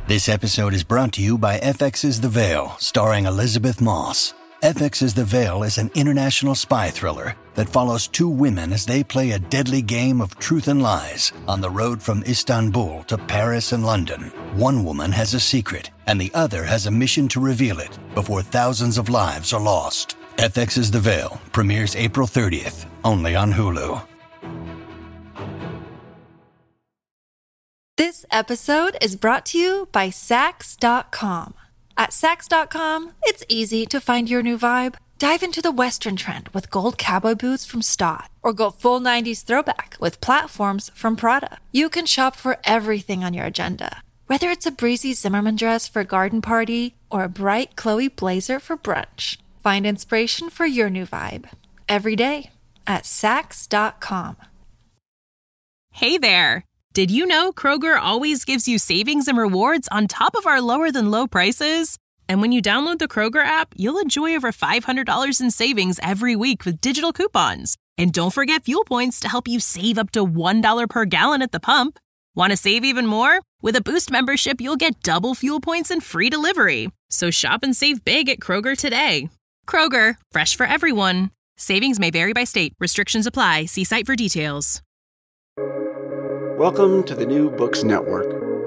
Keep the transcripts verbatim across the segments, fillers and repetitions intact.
This episode is brought to you by F X's The Veil, starring Elizabeth Moss. F X's The Veil is an international spy thriller that follows two women as they play a deadly game of truth and lies on the road from Istanbul to Paris and London. One woman has a secret, and the other has a mission to reveal it before thousands of lives are lost. F X's The Veil premieres April thirtieth, only on Hulu. This episode is brought to you by Sax dot com. At Sax dot com, it's easy to find your new vibe. Dive into the Western trend with gold cowboy boots from Stott, or go full nineties throwback with platforms from Prada. You can shop for everything on your agenda, whether it's a breezy Zimmermann dress for a garden party or a bright Chloe blazer for brunch. Find inspiration for your new vibe every day at Sax dot com. Hey there! Did you know Kroger always gives you savings and rewards on top of our lower-than-low prices? And when you download the Kroger app, you'll enjoy over five hundred dollars in savings every week with digital coupons. And don't forget fuel points to help you save up to one dollar per gallon at the pump. Want to save even more? With a Boost membership, you'll get double fuel points and free delivery. So shop and save big at Kroger today. Kroger, fresh for everyone. Savings may vary by state. Restrictions apply. See site for details. Welcome to the New Books Network.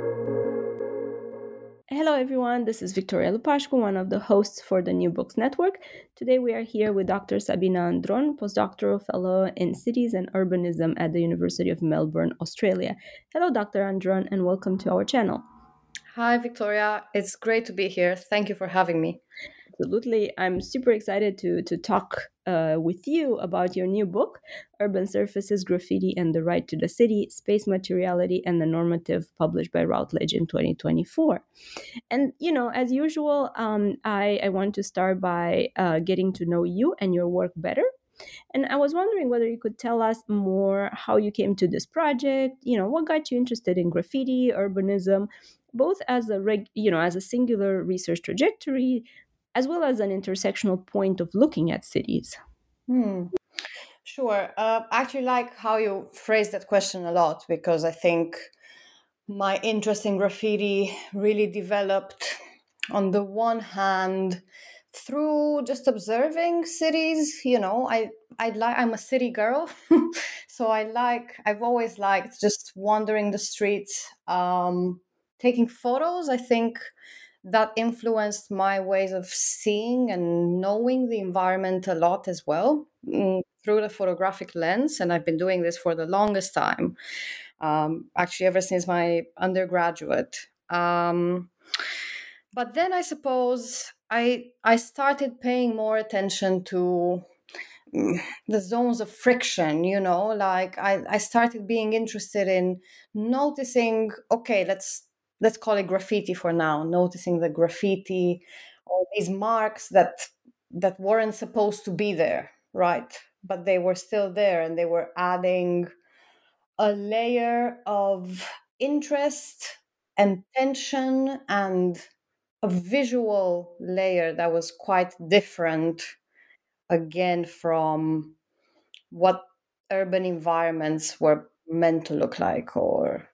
Hello everyone, this is Victoria Lupashko, one of the hosts for the New Books Network. Today we are here with Doctor Sabina Andron, postdoctoral fellow in cities and urbanism at the University of Melbourne, Australia. Hello Doctor Andron, and welcome to our channel. Hi Victoria, it's great to be here. Thank you for having me. Absolutely. I'm super excited to, to talk uh, with you about your new book, Urban Surfaces, Graffiti and the Right to the City, Space Materiality and the Normative, published by Routledge in twenty twenty-four. And, you know, as usual, um, I, I want to start by uh, getting to know you and your work better. And I was wondering whether you could tell us more how you came to this project, you know, what got you interested in graffiti, urbanism, both as a, reg, you know, as a singular research trajectory, as well as an intersectional point of looking at cities. Hmm. Sure. Uh, I actually like how you phrased that question a lot, because I think my interest in graffiti really developed on the one hand through just observing cities. You know, I I like I'm a city girl, so I like I've always liked just wandering the streets, um, taking photos. I think that influenced my ways of seeing and knowing the environment a lot as well, mm, through the photographic lens. And I've been doing this for the longest time, um, actually ever since my undergraduate. Um, but then I suppose I I started paying more attention to mm, the zones of friction, you know, like I, I started being interested in noticing, okay, let's let's call it graffiti for now, noticing the graffiti or these marks that that weren't supposed to be there, right? But they were still there, and they were adding a layer of interest and tension and a visual layer that was quite different, again, from what urban environments were meant to look like. Or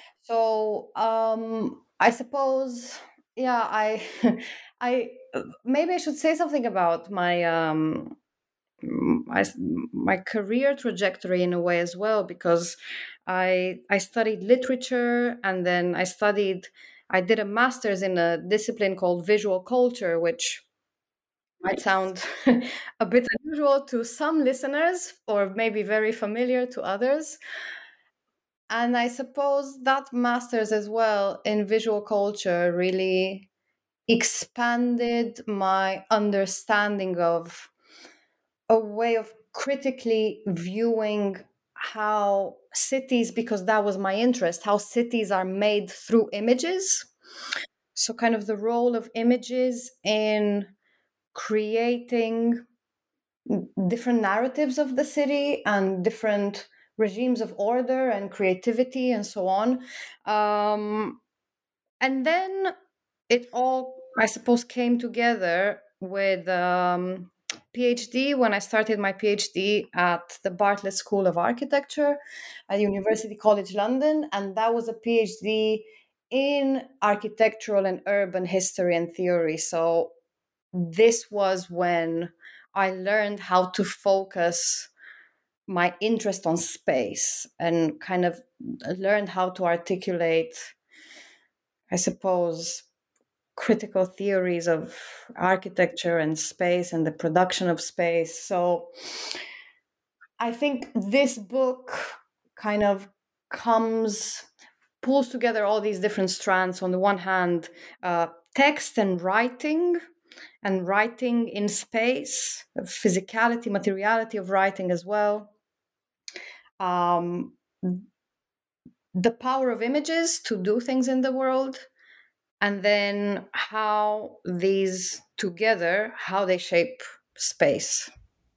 so um, I suppose, yeah, I, I maybe I should say something about my um, my, my career trajectory in a way as well, because I I studied literature, and then I studied I did a master's in a discipline called visual culture, which might sound a bit unusual to some listeners, or maybe very familiar to others. And I suppose that master's as well in visual culture really expanded my understanding of a way of critically viewing how cities, because that was my interest, how cities are made through images. So, kind of the role of images in creating different narratives of the city and different regimes of order and creativity and so on. Um, and then it all, I suppose, came together with um, PhD when I started my PhD at the Bartlett School of Architecture at University College London. And that was a PhD in architectural and urban history and theory. So this was when I learned how to focus my interest on space and kind of learned how to articulate, I suppose, critical theories of architecture and space and the production of space. So I think this book kind of comes, pulls together all these different strands. On the one hand, uh, text and writing, and writing in space, physicality, materiality of writing as well. Um, the power of images to do things in the world, and then how these together, how they shape space.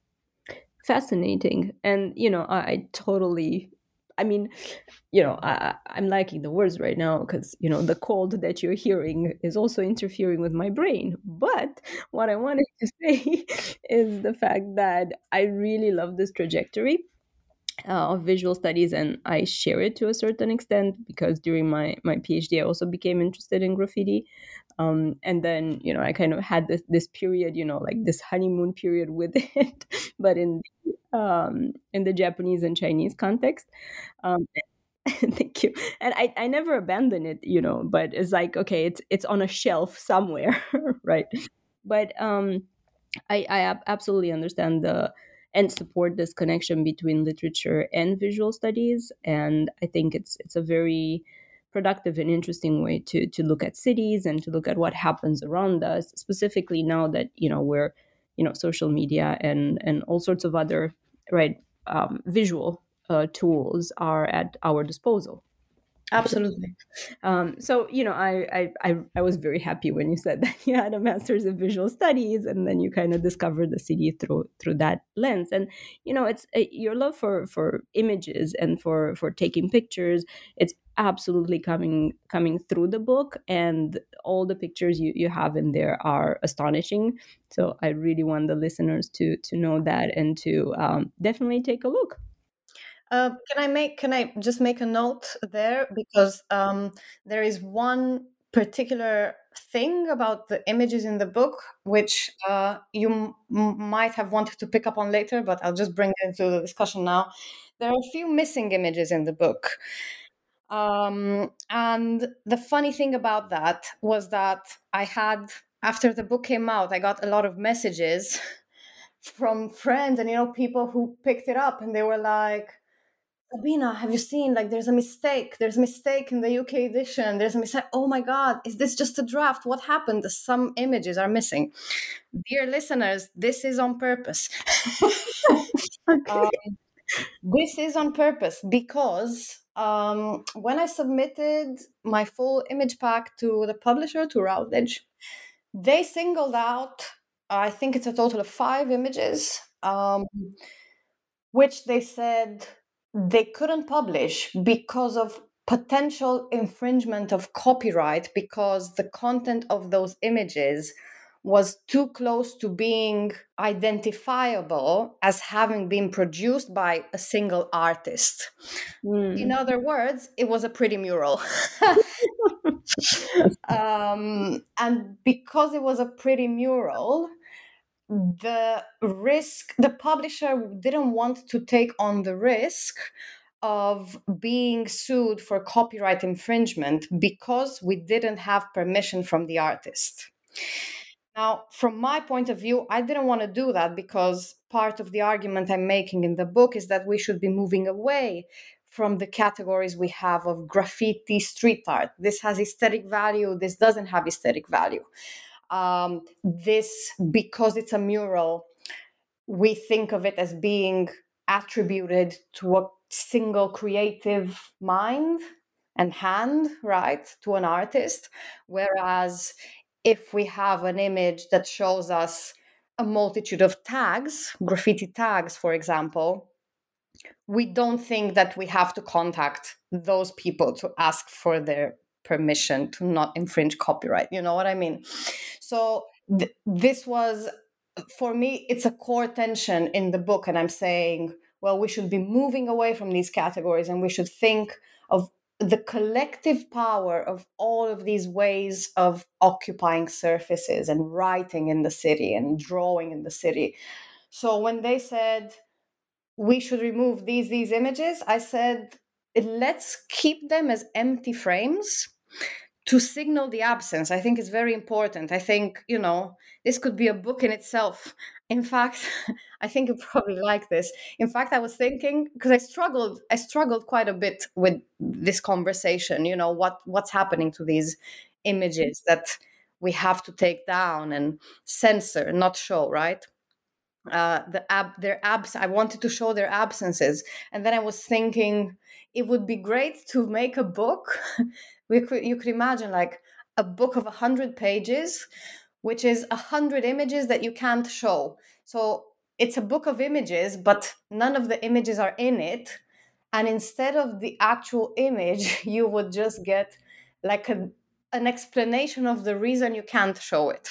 Fascinating. And, you know, I, I totally, I mean, you know, I, I'm liking the words right now because, you know, the cold that you're hearing is also interfering with my brain. But what I wanted to say is the fact that I really love this trajectory uh, of visual studies, and I share it to a certain extent because during my, my PhD, I also became interested in graffiti. Um, and then, you know, I kind of had this, this period, you know, like this honeymoon period with it, but in um, in the Japanese and Chinese context. Um, thank you. And I, I never abandoned it, you know, but it's like, okay, it's it's on a shelf somewhere, right? But um, I, I ab- absolutely understand the and support this connection between literature and visual studies. And I think it's it's a very productive and interesting way to to look at cities and to look at what happens around us, specifically now that, you know, we're, you know, social media and and all sorts of other, right, um, visual uh, tools are at our disposal. Absolutely. Um, so, you know, I, I I was very happy when you said that you had a master's in visual studies, and then you kind of discovered the city through through that lens. And, you know, it's uh, your love for for images and for for taking pictures. It's absolutely coming coming through the book, and all the pictures you, you have in there are astonishing. So I really want the listeners to to know that and to um, definitely take a look. Uh, can I make? Can I just make a note there, because um, there is one particular thing about the images in the book which uh, you m- might have wanted to pick up on later, but I'll just bring it into the discussion now. There are a few missing images in the book, um, and the funny thing about that was that I had, after the book came out, I got a lot of messages from friends and, you know, people who picked it up, and they were like, Sabina, have you seen, like, there's a mistake. There's a mistake in the U K edition. There's a mistake. Oh my God, is this just a draft? What happened? Some images are missing. Dear listeners, this is on purpose. Okay. um, this is on purpose because um, when I submitted my full image pack to the publisher, to Routledge, they singled out, I think it's a total of five images, um, which they said they couldn't publish because of potential infringement of copyright, because the content of those images was too close to being identifiable as having been produced by a single artist. Mm. In other words, it was a pretty mural. um, and because it was a pretty mural, the risk, the publisher didn't want to take on the risk of being sued for copyright infringement because we didn't have permission from the artist. Now, from my point of view, I didn't want to do that because part of the argument I'm making in the book is that we should be moving away from the categories we have of graffiti, street art. This has aesthetic value, this doesn't have aesthetic value. Um, this, because it's a mural, we think of it as being attributed to a single creative mind and hand, right, to an artist. Whereas if we have an image that shows us a multitude of tags, graffiti tags, for example, we don't think that we have to contact those people to ask for their permission to not infringe copyright. You know what I mean? So th- this was, for me, it's a core tension in the book. And I'm saying, well, we should be moving away from these categories and we should think of the collective power of all of these ways of occupying surfaces and writing in the city and drawing in the city. So when they said we should remove these these images, I said, let's keep them as empty frames to signal the absence. I think it's very important. I think, you know, this could be a book in itself. In fact, I think you probably like this. In fact, I was thinking, because I struggled, I struggled quite a bit with this conversation, you know, what what's happening to these images that we have to take down and censor, not show, right? Uh, the ab- their abs. I wanted to show their absences, and then I was thinking it would be great to make a book. we could, you could imagine like a book of a hundred pages, which is a hundred images that you can't show. So it's a book of images, but none of the images are in it. And instead of the actual image, you would just get like a, an explanation of the reason you can't show it.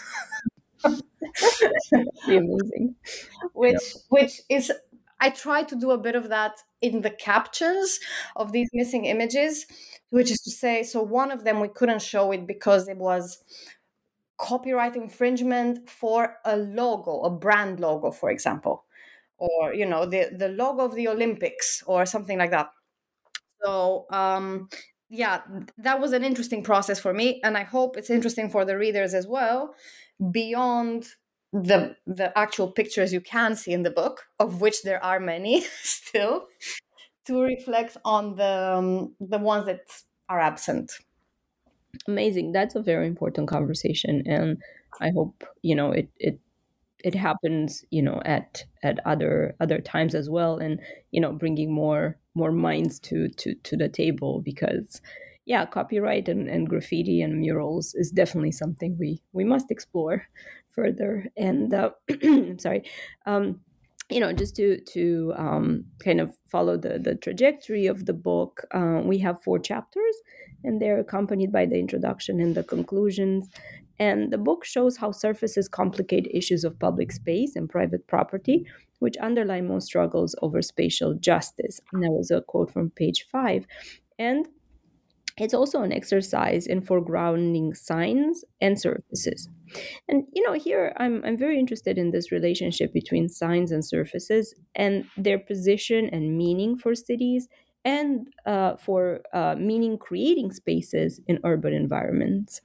Amazing. which yeah. which is, I try to do a bit of that in the captions of these missing images, which is to say, so one of them we couldn't show it because it was copyright infringement for a logo, a brand logo, for example, or you know the the logo of the Olympics or something like that. So um yeah, that was an interesting process for me, and I hope it's interesting for the readers as well, beyond the the actual pictures you can see in the book, of which there are many still, to reflect on the um, the ones that are absent. Amazing. That's a very important conversation, and I hope, you know, it it it happens, you know, at at other other times as well, and you know, bringing more more minds to to to the table, because yeah, copyright and, and graffiti and murals is definitely something we we must explore further. And uh, I'm sorry, um, you know, just to to um, kind of follow the the trajectory of the book, uh, we have four chapters, and they're accompanied by the introduction and the conclusions. And the book shows how surfaces complicate issues of public space and private property, which underlie most struggles over spatial justice. And that was a quote from page five. And it's also an exercise in foregrounding signs and surfaces. And you know, here I'm I'm very interested in this relationship between signs and surfaces and their position and meaning for cities, and uh, for uh, meaning creating spaces in urban environments.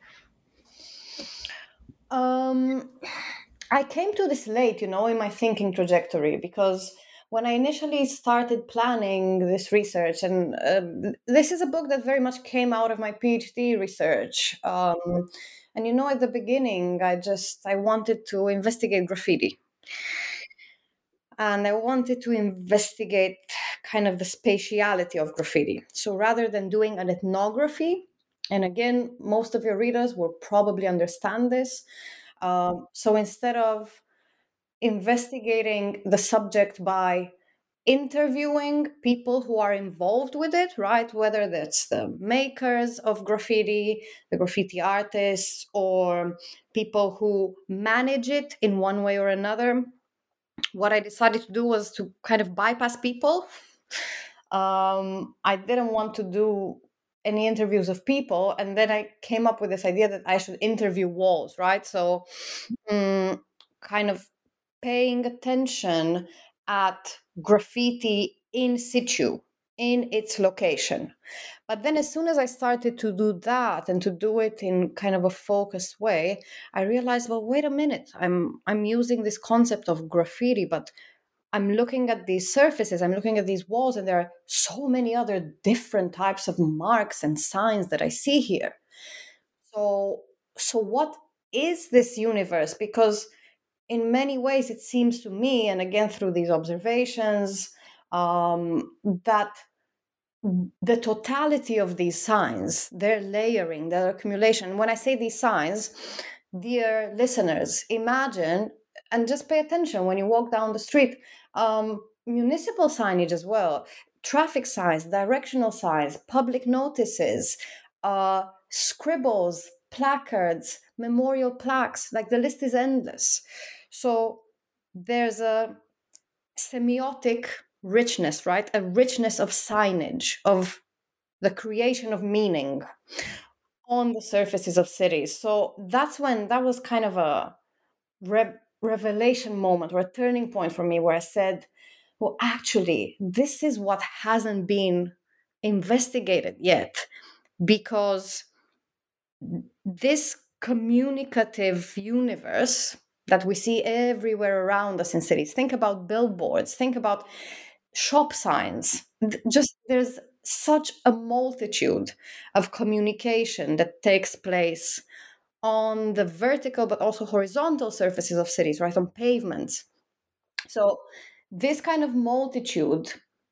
Um, I came to this late, you know, in my thinking trajectory, because when I initially started planning this research, and uh, this is a book that very much came out of my PhD research. Um, and you know, at the beginning, I just I wanted to investigate graffiti, and I wanted to investigate kind of the spatiality of graffiti. So rather than doing an ethnography, and again, most of your readers will probably understand this. Um, so instead of investigating the subject by interviewing people who are involved with it, right? Whether that's the makers of graffiti, the graffiti artists, or people who manage it in one way or another, what I decided to do was to kind of bypass people. Um, I didn't want to do any interviews of people, and then I came up with this idea that I should interview walls, right? So um, kind of paying attention at graffiti in situ, in its location. But then as soon as I started to do that, and to do it in kind of a focused way, I realized, well, wait a minute, I'm I'm using this concept of graffiti, but I'm looking at these surfaces, I'm looking at these walls, and there are so many other different types of marks and signs that I see here. So, so what is this universe? Because in many ways, it seems to me, and again through these observations, um, that the totality of these signs, their layering, their accumulation. When I say these signs, dear listeners, imagine and just pay attention when you walk down the street. Um, municipal signage as well, traffic signs, directional signs, public notices, uh, scribbles, placards, memorial plaques, like the list is endless. So there's a semiotic richness, right? A richness of signage, of the creation of meaning on the surfaces of cities. So that's when that was kind of a re- revelation moment or a turning point for me, where I said, well, actually, this is what hasn't been investigated yet, because this communicative universe that we see everywhere around us in cities, think about billboards, think about shop signs, just there's such a multitude of communication that takes place on the vertical but also horizontal surfaces of cities, right, on pavements. So this kind of multitude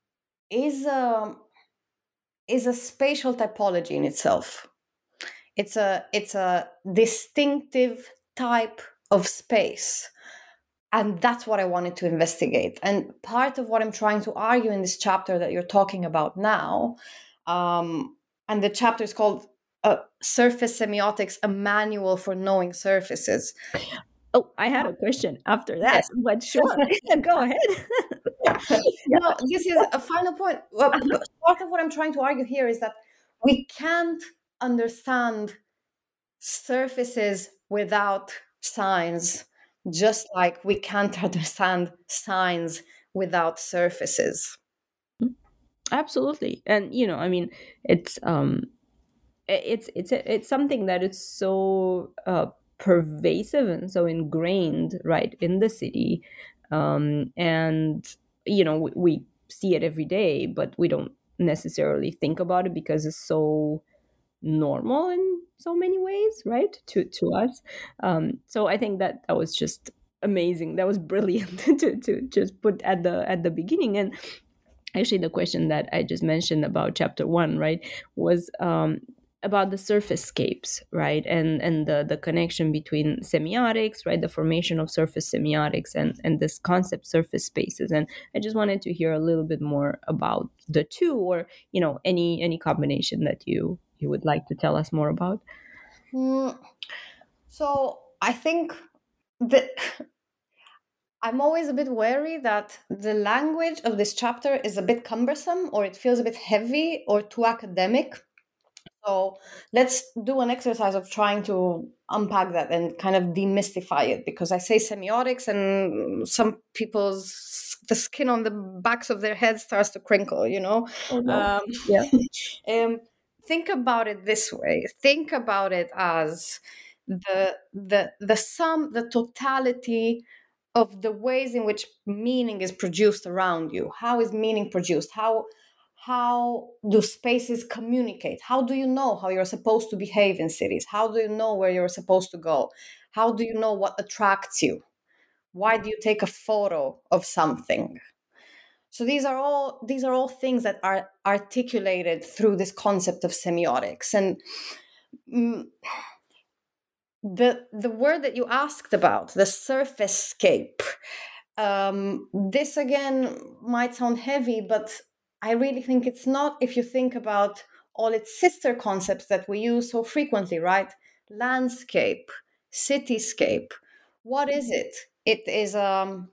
is a is a spatial typology in itself. It's a it's a distinctive type of space, and that's what I wanted to investigate. And part of what I'm trying to argue in this chapter that you're talking about now, um, and the chapter is called uh, "Surface Semiotics: A Manual for Knowing Surfaces." Oh, I had a question after that, Yes. but sure, go ahead. No, this is a final point. Well, part of what I'm trying to argue here is that we can't understand surfaces without signs, just like we can't understand signs without surfaces. Absolutely. And you know, I mean, it's um it's it's it's something that is so uh, pervasive and so ingrained, right, in the city, um, and you know we, we see it every day, but we don't necessarily think about it because it's so normal in so many ways, right, to to us. Um, so I think that that was just amazing. That was brilliant to to just put at the at the beginning. And actually, the question that I just mentioned about chapter one, right, was um, about the surface scapes, right, and and the the connection between semiotics, right, the formation of surface semiotics, and and this concept surface spaces. And I just wanted to hear a little bit more about the two, or you know, any any combination that you you would like to tell us more about. Mm, so I think that I'm always a bit wary that the language of this chapter is a bit cumbersome, or it feels a bit heavy or too academic. So let's do an exercise of trying to unpack that and kind of demystify it, because I say semiotics and some people's the skin on the backs of their heads starts to crinkle, you know? Oh, no. Um, Yeah. um, think about it this way. Think about it as the the the sum, the totality of the ways in which meaning is produced around you. How is meaning produced? How how do spaces communicate? How do you know how you're supposed to behave in cities? How do you know where you're supposed to go? How do you know what attracts you? Why do you take a photo of something? So these are all these are all things that are articulated through this concept of semiotics. And mm, the the word that you asked about, the surface scape, um, this again might sound heavy, but I really think it's not, if you think about all its sister concepts that we use so frequently, right? Landscape, cityscape. What is it? It is um,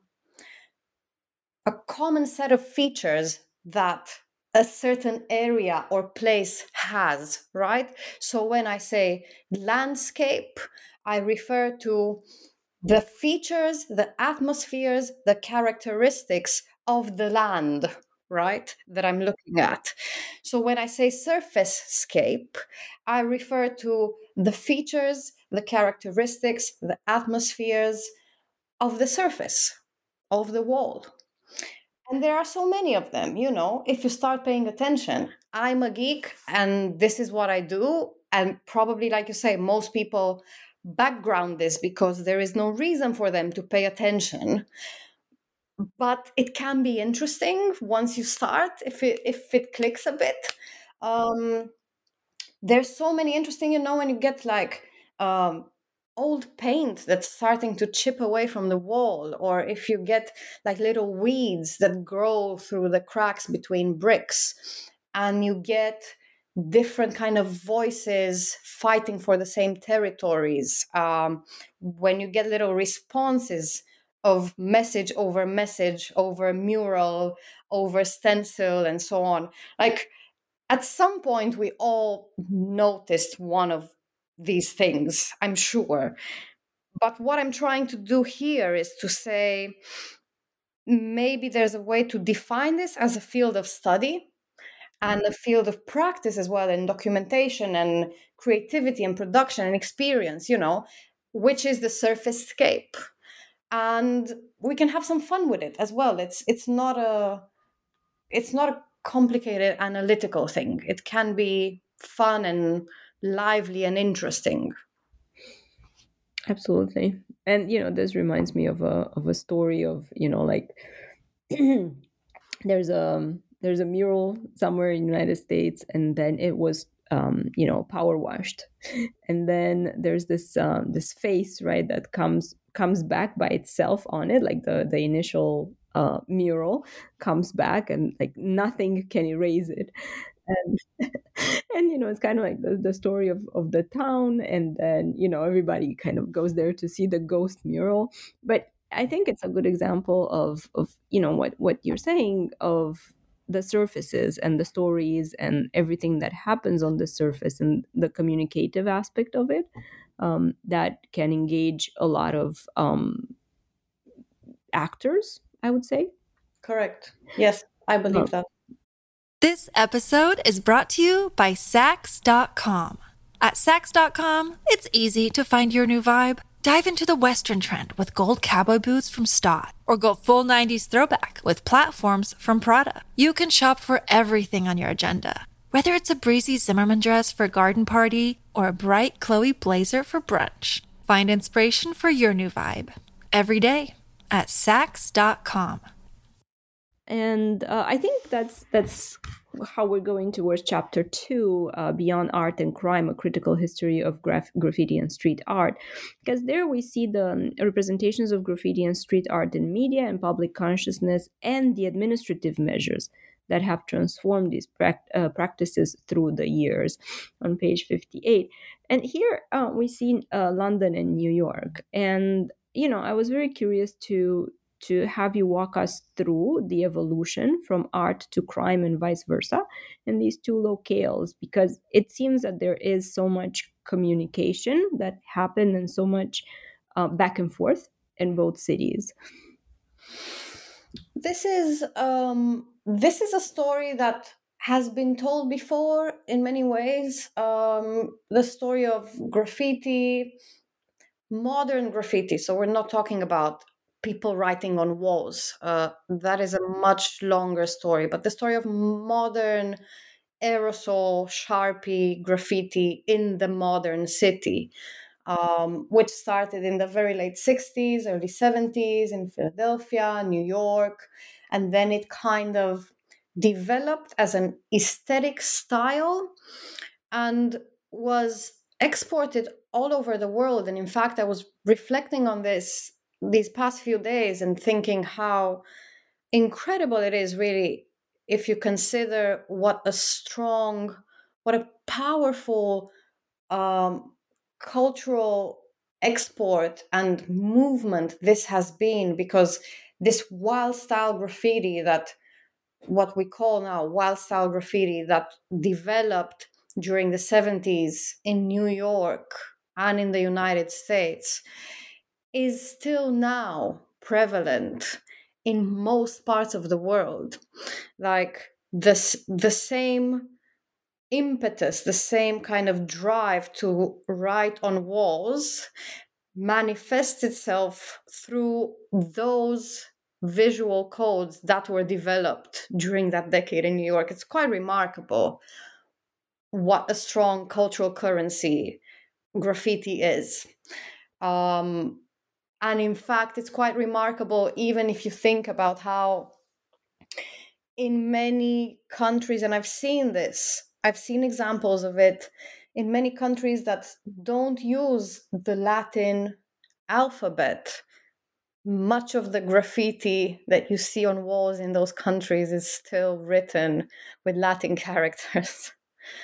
a common set of features that a certain area or place has, right? So when I say landscape, I refer to the features, the atmospheres, the characteristics of the land, right, that I'm looking at. So when I say surface scape, I refer to the features, the characteristics, the atmospheres of the surface, of the wall. And there are so many of them, you know, if you start paying attention. I'm a geek and this is what I do. And probably, like you say, most people background this because there is no reason for them to pay attention. But it can be interesting once you start, if it if it clicks a bit. Um, there's so many interesting, you know, when you get like um, old paint that's starting to chip away from the wall, or if you get like little weeds that grow through the cracks between bricks, and you get different kind of voices fighting for the same territories, um, when you get little responses of message over message over mural over stencil and so on, like at some point we all noticed one of these things, I'm sure. But what I'm trying to do here is to say, maybe there's a way to define this as a field of study and a field of practice as well, and documentation and creativity and production and experience, you know, which is the surface scape. And we can have some fun with it as well. It's it's not a it's not a complicated analytical thing. It can be fun and lively and interesting. Absolutely. And, you know, this reminds me of a of a story of, you know, like there's a there's a mural somewhere in the United States, and then it was um, you know, power washed. And then there's this um, this face, right, that comes comes back by itself on it, like the the initial uh, mural comes back, and like nothing can erase it. And and you know, it's kind of like the, the story of, of the town, and then, you know, everybody kind of goes there to see the ghost mural. But I think it's a good example of of you know, what what you're saying, of the surfaces and the stories and everything that happens on the surface, and the communicative aspect of it, um, that can engage a lot of um, actors, I would say. Correct. Yes, I believe Oh. that. This episode is brought to you by Saks dot com. At Saks dot com, it's easy to find your new vibe. Dive into the Western trend with gold cowboy boots from Stott, or go full nineties throwback with platforms from Prada. You can shop for everything on your agenda, whether it's a breezy Zimmermann dress for a garden party or a bright Chloe blazer for brunch. Find inspiration for your new vibe every day at Saks dot com. And uh, I think that's that's how we're going towards chapter two, uh, Beyond Art and Crime, A Critical History of Graf- Graffiti and Street Art. Because there we see the um, representations of graffiti and street art in media and public consciousness, and the administrative measures that have transformed these pract- uh, practices through the years, on page fifty-eight. And here uh, we see uh, London and New York. And, you know, I was very curious to to have you walk us through the evolution from art to crime and vice versa in these two locales, because it seems that there is so much communication that happened and so much uh, back and forth in both cities. This is um, this is a story that has been told before in many ways. Um, the story of graffiti, modern graffiti. So we're not talking about people writing on walls. Uh, that is a much longer story. But the story of modern aerosol, Sharpie graffiti in the modern city, um, which started in the very late sixties, early seventies in Philadelphia, New York, and then it kind of developed as an aesthetic style and was exported all over the world. And in fact, I was reflecting on this these past few days and thinking how incredible it is, really, if you consider what a strong, what a powerful um, cultural export and movement this has been. Because this wild style graffiti, that what we call now wild style graffiti, that developed during the seventies in New York and in the United States, is still now prevalent in most parts of the world. Like this, the same impetus, the same kind of drive to write on walls manifests itself through those visual codes that were developed during that decade in New York. It's quite remarkable what a strong cultural currency graffiti is. Um, and in fact, it's quite remarkable, even if you think about how in many countries, and I've seen this, I've seen examples of it in many countries that don't use the Latin alphabet. Much of the graffiti that you see on walls in those countries is still written with Latin characters.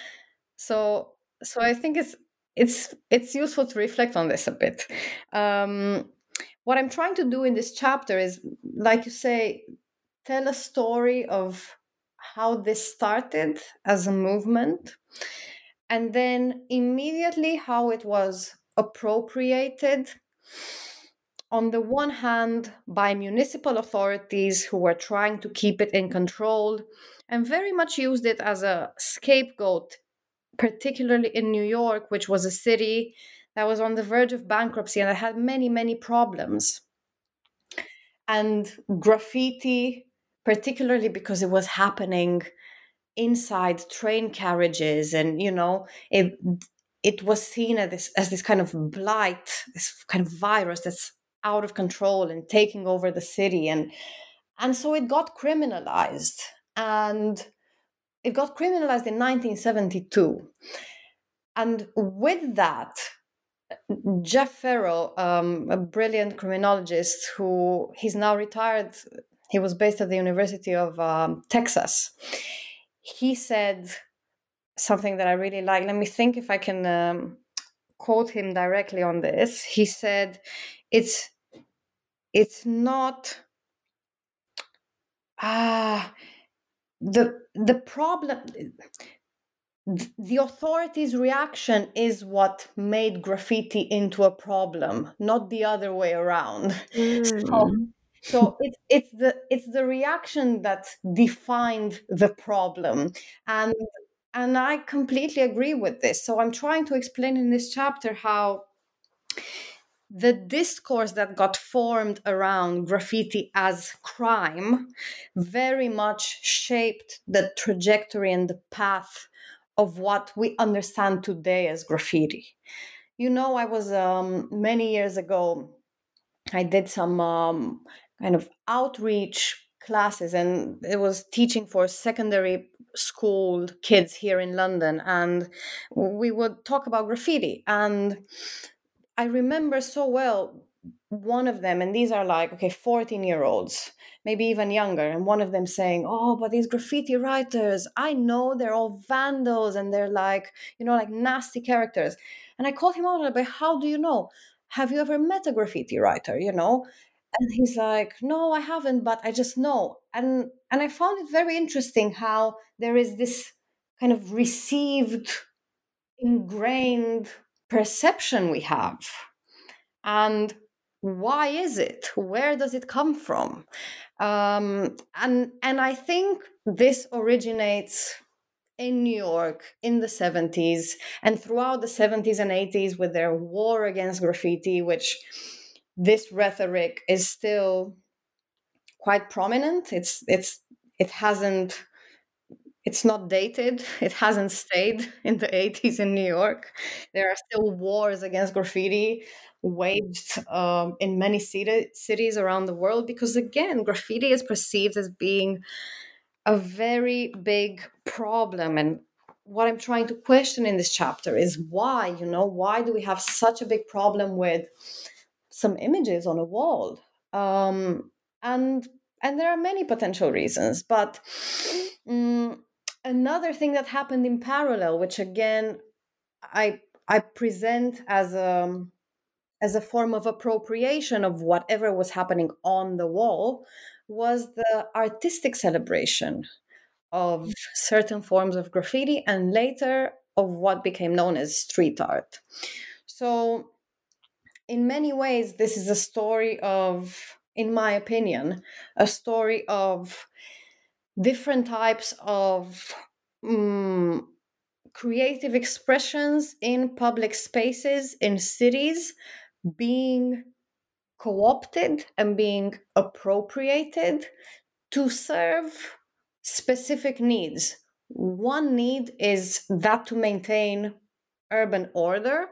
So, so I think it's it's it's useful to reflect on this a bit. Um, what I'm trying to do in this chapter is, like you say, tell a story of how this started as a movement, and then immediately how it was appropriated, on the one hand, by municipal authorities who were trying to keep it in control and very much used it as a scapegoat, particularly in New York, which was a city that was on the verge of bankruptcy and that had many, many problems. And graffiti, particularly because it was happening inside train carriages, and, you know, it it was seen as this, as this kind of blight, this kind of virus that's out of control and taking over the city. And, and so it got criminalized. And it got criminalized in nineteen seventy-two. And with that, Jeff Farrow, um, a brilliant criminologist who he's now retired, he was based at the University of um, Texas. He said something that I really like. Let me think if I can um, quote him directly on this. He said, "It's it's not ah the the problem." The authorities' reaction is what made graffiti into a problem, not the other way around. Mm. So, so it's it's the it's the reaction that defined the problem, and and I completely agree with this. So I'm trying to explain in this chapter how the discourse that got formed around graffiti as crime very much shaped the trajectory and the path of what we understand today as graffiti. You know, I was um, many years ago, I did some um, kind of outreach classes, and it was teaching for secondary school kids here in London. And we would talk about graffiti. And I remember so well one of them, and these are like, okay, fourteen year olds, maybe even younger, and one of them saying, "Oh, but these graffiti writers, I know they're all vandals and they're like, you know, like nasty characters." And I called him out, but how do you know? Have you ever met a graffiti writer, you know? And he's like, "No, I haven't, but I just know." And and I found it very interesting how there is this kind of received, ingrained perception we have. And why is it? Where does it come from? Um, and and I think this originates in New York in the seventies and throughout the seventies and eighties with their war against graffiti, which this rhetoric is still quite prominent. It's it's it hasn't it's not dated. It hasn't stayed in the eighties in New York. There are still wars against graffiti waged um, in many city, cities around the world because, again, graffiti is perceived as being a very big problem. And what I'm trying to question in this chapter is why, you know, why do we have such a big problem with some images on a wall? Um, and and there are many potential reasons, but um, another thing that happened in parallel, which again I I present as a as a form of appropriation of whatever was happening on the wall, was the artistic celebration of certain forms of graffiti and later of what became known as street art. So in many ways, this is a story of, in my opinion, a story of different types of um, creative expressions in public spaces, in cities, being co-opted and being appropriated to serve specific needs. One need is that to maintain urban order,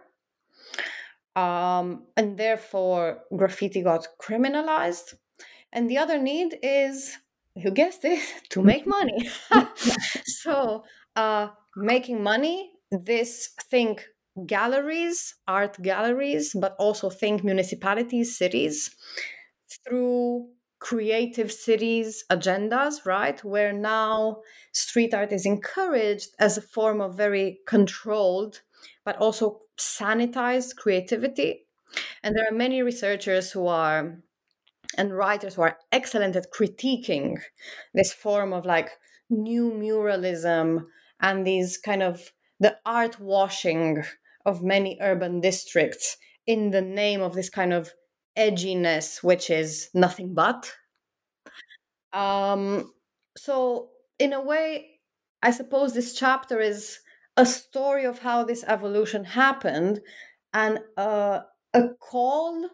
um, and therefore graffiti got criminalized. And the other need is, you guessed it, to make money. So uh, making money, this, think galleries, art galleries, but also think municipalities, cities, through creative cities agendas, right? Where now street art is encouraged as a form of very controlled, but also sanitized creativity. And there are many researchers who are, and writers who are excellent at critiquing this form of like new muralism and these kind of the art washing of many urban districts in the name of this kind of edginess, which is nothing but. Um, so, in a way, I suppose this chapter is a story of how this evolution happened and uh, a call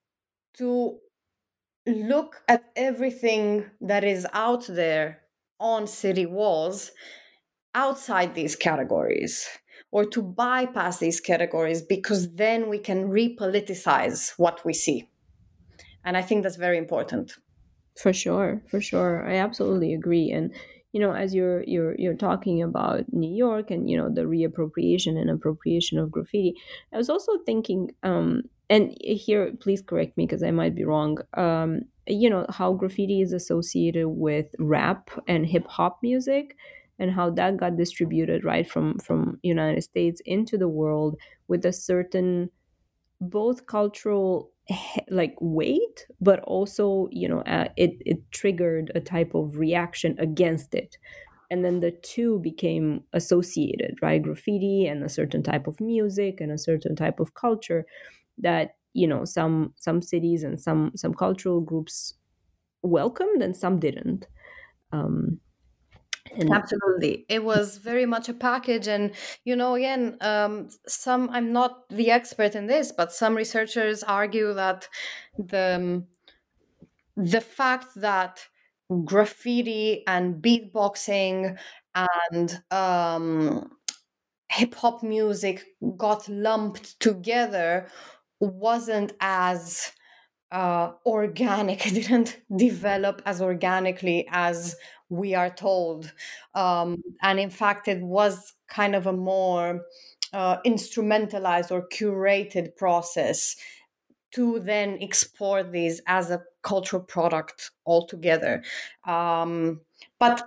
to look at everything that is out there on city walls outside these categories, or to bypass these categories, because then we can repoliticize what we see. And I think that's very important. For sure, for sure. I absolutely agree. And you know, as you're you're you're talking about New York and you know the reappropriation and appropriation of graffiti, I was also thinking, um, and here, please correct me because I might be wrong. Um, you know how graffiti is associated with rap and hip hop music, and how that got distributed right from from United States into the world with a certain both cultural like weight, but also you know uh, it it triggered a type of reaction against it, and then the two became associated, right? Graffiti and a certain type of music and a certain type of culture that you know some some cities and some some cultural groups welcomed and some didn't. um And absolutely, it was very much a package. And you know again, um, some I'm not the expert in this, but some researchers argue that the um, the fact that graffiti and beatboxing and um, hip hop music got lumped together wasn't as uh, organic. It didn't develop as organically as we are told. Um, and in fact, it was kind of a more uh, instrumentalized or curated process to then export these as a cultural product altogether. Um, but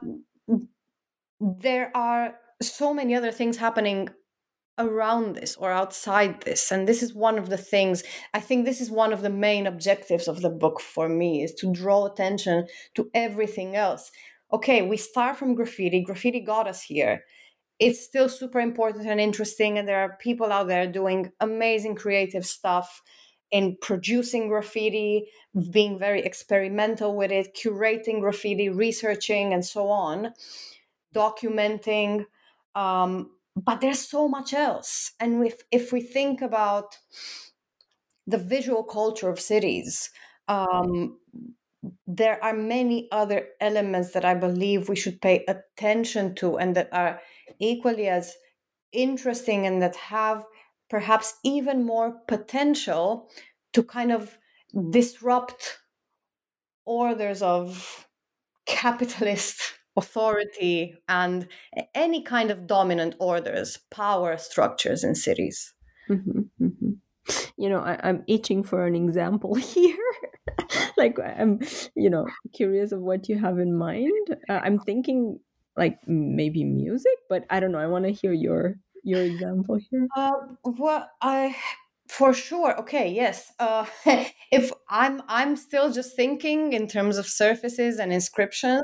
there are so many other things happening around this or outside this, and this is one of the things. I think this is one of the main objectives of the book for me, is to draw attention to everything else. Okay, we start from graffiti. Graffiti got us here. It's still super important and interesting, and there are people out there doing amazing creative stuff in producing graffiti, being very experimental with it, curating graffiti, researching, and so on, documenting. Um, but there's so much else. And if, if we think about the visual culture of cities, um, there are many other elements that I believe we should pay attention to and that are equally as interesting and that have perhaps even more potential to kind of disrupt orders of capitalist authority and any kind of dominant orders, power structures in cities. Mm-hmm, mm-hmm. You know, I, I'm itching for an example here. Like, I'm, you know, curious of what you have in mind. Uh, I'm thinking like maybe music, but I don't know. I want to hear your your example here. Uh, well, I for sure. Okay, yes. Uh, if I'm I'm still just thinking in terms of surfaces and inscriptions,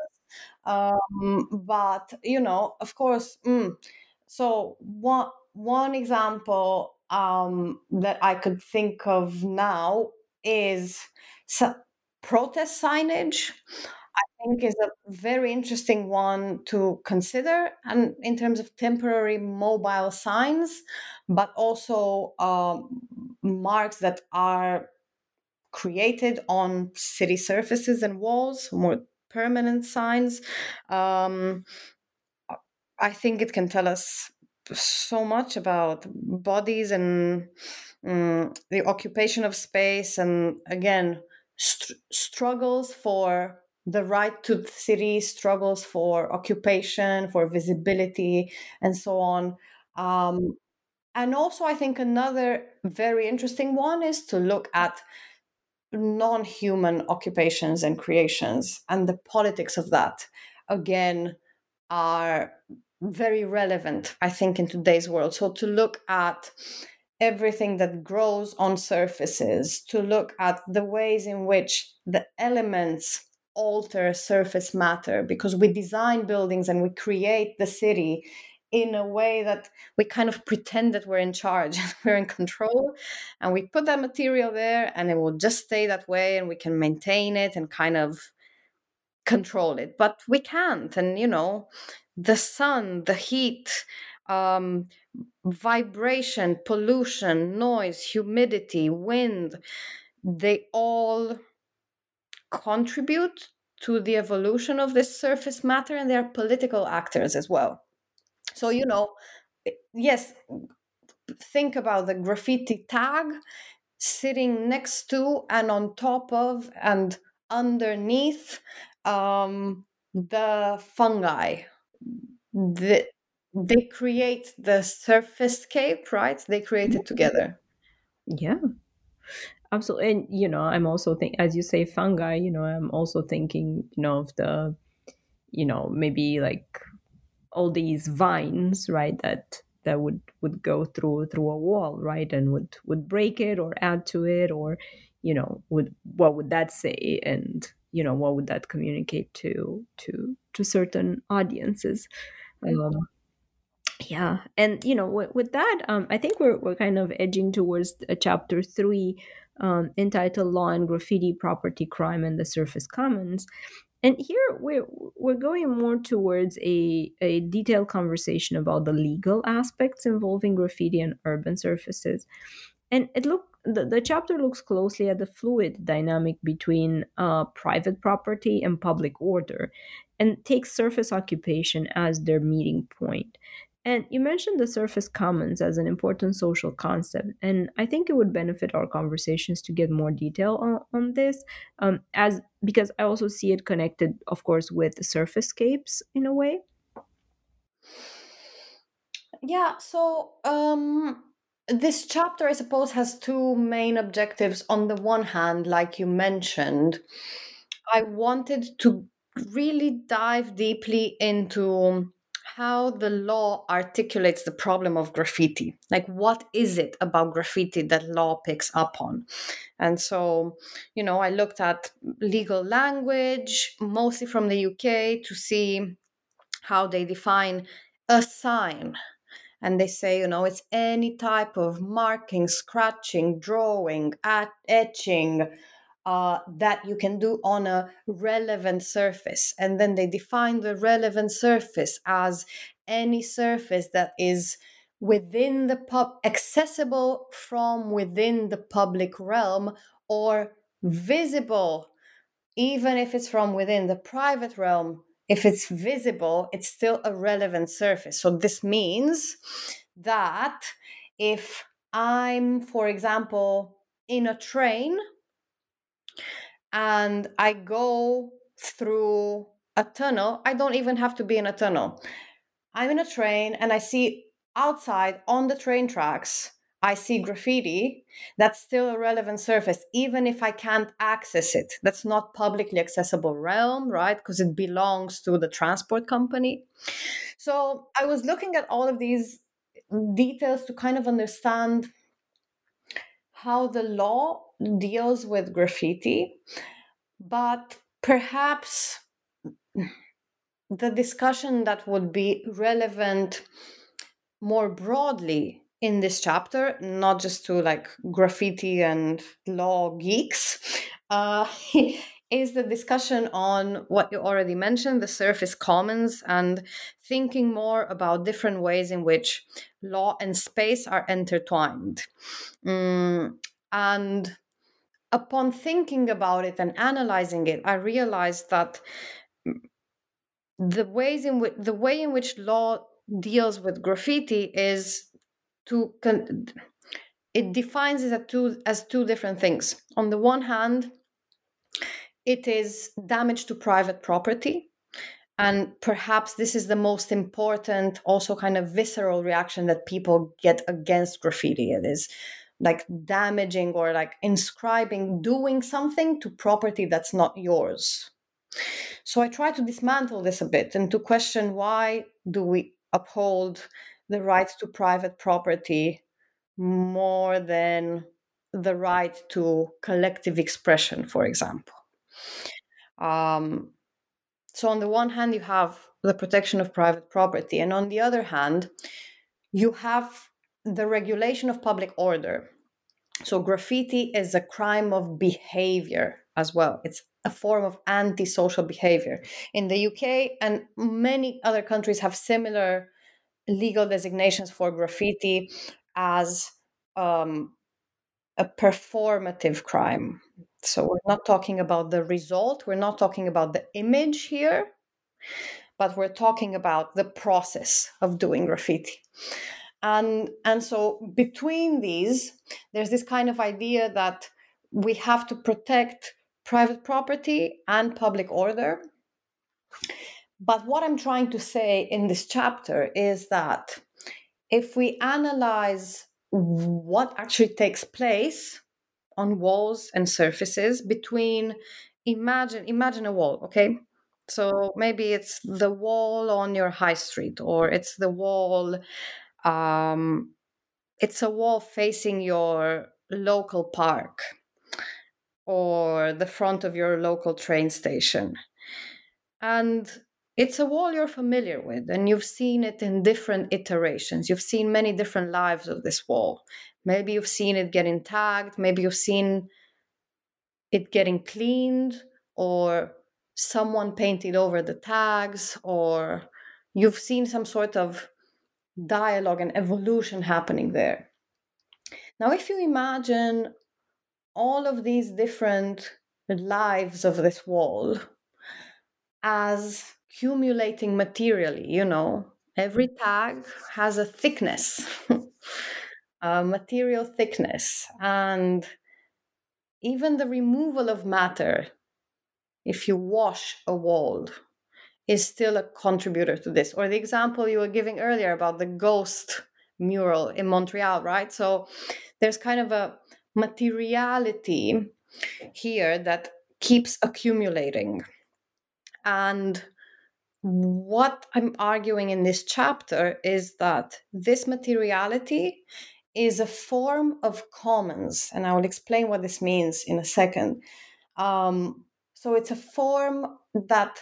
um, but you know, of course. Mm, so one one example um, that I could think of now is so, protest signage. I think is a very interesting one to consider, and in terms of temporary mobile signs, but also um, marks that are created on city surfaces and walls, more permanent signs. Um, I think it can tell us so much about bodies and um, the occupation of space, and again, st- struggles for the right to the city, struggles for occupation, for visibility, and so on. Um, and also, I think another very interesting one is to look at non-human occupations and creations, and the politics of that, again, are very relevant, I think, in today's world. So to look at everything that grows on surfaces, to look at the ways in which the elements alter surface matter, because we design buildings and we create the city in a way that we kind of pretend that we're in charge, we're in control, and we put that material there and it will just stay that way and we can maintain it and kind of control it. But we can't. And, you know, the sun, the heat, um, vibration, pollution, noise, humidity, wind, they all contribute to the evolution of this surface matter, and they're political actors as well. So, you know, yes, think about the graffiti tag sitting next to and on top of and underneath um, the fungi. The, they create the surface scape, right? They create it together. Yeah, absolutely. And, you know, I'm also thinking, as you say, fungi, you know, I'm also thinking, you know, of the, you know, maybe like all these vines, right, that that would would go through through a wall, right, and would would break it or add to it, or, you know, would what would that say, and, you know, what would that communicate to to to certain audiences. um, yeah, and, you know, with, with that, um, I think we're we're kind of edging towards a chapter three, um, entitled "Law and Graffiti: Property, Crime, and the Surface Commons." And here we're we're going more towards a, a detailed conversation about the legal aspects involving graffiti and urban surfaces. And it look the, the chapter looks closely at the fluid dynamic between uh, private property and public order, and takes surface occupation as their meeting point. And you mentioned the surface commons as an important social concept, and I think it would benefit our conversations to get more detail on, on this, um, as because I also see it connected, of course, with the surface scapes in a way. Yeah, so um, this chapter, I suppose, has two main objectives. On the one hand, like you mentioned, I wanted to really dive deeply into how the law articulates the problem of graffiti. Like, what is it about graffiti that law picks up on? And so, you know, I looked at legal language, mostly from the U K, to see how they define a sign. And they say, you know, it's any type of marking, scratching, drawing, at, etching, uh, that you can do on a relevant surface. And then they define the relevant surface as any surface that is within the pub, accessible from within the public realm, or visible, even if it's from within the private realm. If it's visible, it's still a relevant surface. So this means that if I'm, for example, in a train and I go through a tunnel, I don't even have to be in a tunnel. I'm in a train and I see outside on the train tracks, I see graffiti. That's still a relevant surface, even if I can't access it. That's not publicly accessible realm, right? Because it belongs to the transport company. So I was looking at all of these details to kind of understand how the law deals with graffiti, but perhaps the discussion that would be relevant more broadly in this chapter, not just to like graffiti and law geeks, uh, is the discussion on what you already mentioned, the surface commons, and thinking more about different ways in which law and space are intertwined. Mm, and upon thinking about it and analyzing it, I realized that the ways in which the way in which law deals with graffiti is to con- it defines it as two as two different things. On the one hand, it is damage to private property, and perhaps this is the most important, also kind of visceral reaction that people get against graffiti. It is like damaging or like inscribing, doing something to property that's not yours. So I try to dismantle this a bit and to question, why do we uphold the right to private property more than the right to collective expression, for example? Um, so on the one hand, you have the protection of private property, and on the other hand, you have the regulation of public order. So graffiti is a crime of behavior as well. It's a form of antisocial behavior. In the U K and many other countries have similar legal designations for graffiti as um, a performative crime. So we're not talking about the result, we're not talking about the image here, but we're talking about the process of doing graffiti. And, and so between these, there's this kind of idea that we have to protect private property and public order. But what I'm trying to say in this chapter is that if we analyze what actually takes place on walls and surfaces between, imagine, imagine a wall, okay? So maybe it's the wall on your high street, or it's the wall Um, it's a wall facing your local park or the front of your local train station. And it's a wall you're familiar with, and you've seen it in different iterations. You've seen many different lives of this wall. Maybe you've seen it getting tagged, maybe you've seen it getting cleaned, or someone painted over the tags, or you've seen some sort of dialogue and evolution happening there. Now, if you imagine all of these different lives of this wall as accumulating materially, you know, every tag has a thickness, a material thickness, and even the removal of matter, if you wash a wall, is still a contributor to this. Or the example you were giving earlier about the ghost mural in Montreal, right? So there's kind of a materiality here that keeps accumulating. And what I'm arguing in this chapter is that this materiality is a form of commons, and I will explain what this means in a second. Um, so it's a form that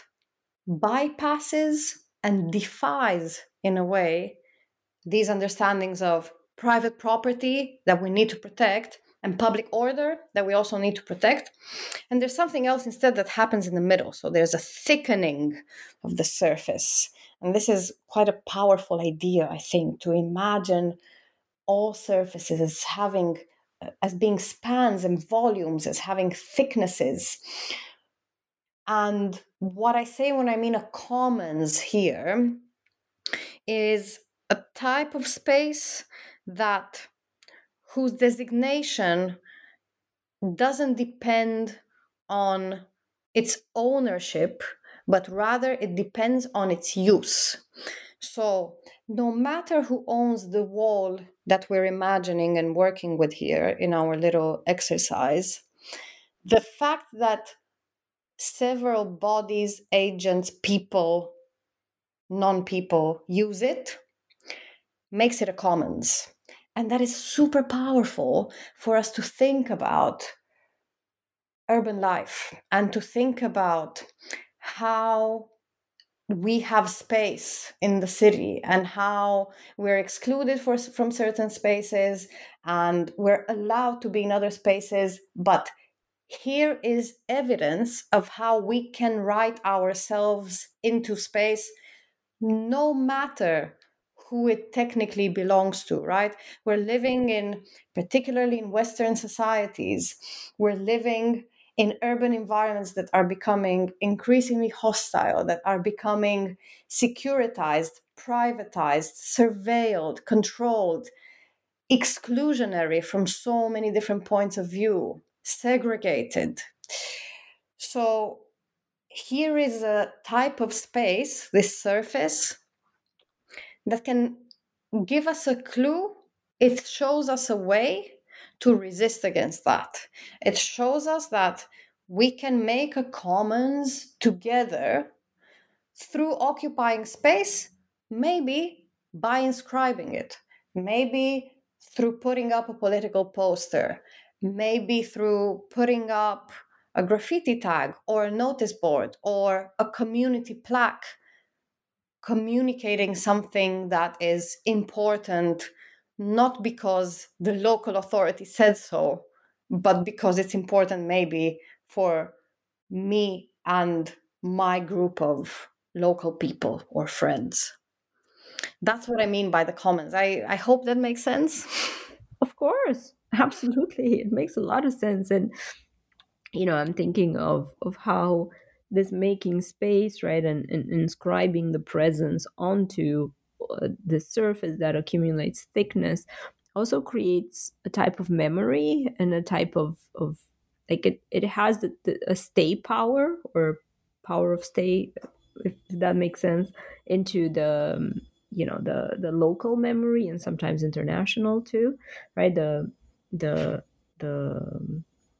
bypasses and defies, in a way, these understandings of private property that we need to protect and public order that we also need to protect. And there's something else instead that happens in the middle. So there's a thickening of the surface. And this is quite a powerful idea, I think, to imagine all surfaces as having, as being spans and volumes, as having thicknesses. And what I say when I mean a commons here is a type of space that whose designation doesn't depend on its ownership, but rather it depends on its use. So no matter who owns the wall that we're imagining and working with here in our little exercise, the fact that several bodies, agents, people, non-people use it makes it a commons. And that is super powerful for us to think about urban life and to think about how we have space in the city and how we're excluded for, from certain spaces and we're allowed to be in other spaces. But here is evidence of how we can write ourselves into space, no matter who it technically belongs to, right? We're living in, particularly in Western societies, we're living in urban environments that are becoming increasingly hostile, that are becoming securitized, privatized, surveilled, controlled, exclusionary from so many different points of view, segregated. So here is a type of space, this surface, that can give us a clue. It shows us a way to resist against that. It shows us that we can make a commons together through occupying space, maybe by inscribing it, maybe through putting up a political poster, maybe through putting up a graffiti tag or a notice board or a community plaque communicating something that is important, not because the local authority said so, but because it's important maybe for me and my group of local people or friends. That's what I mean by the commons. I, I hope that makes sense. Of course, absolutely. It makes a lot of sense. And, you know, I'm thinking of, of how this making space, right, and, and inscribing the presence onto uh, the surface that accumulates thickness also creates a type of memory and a type of, of like it, it has the, the, a stay power or power of stay, if that makes sense, into the um, you know the the local memory and sometimes international too, right? The the the um,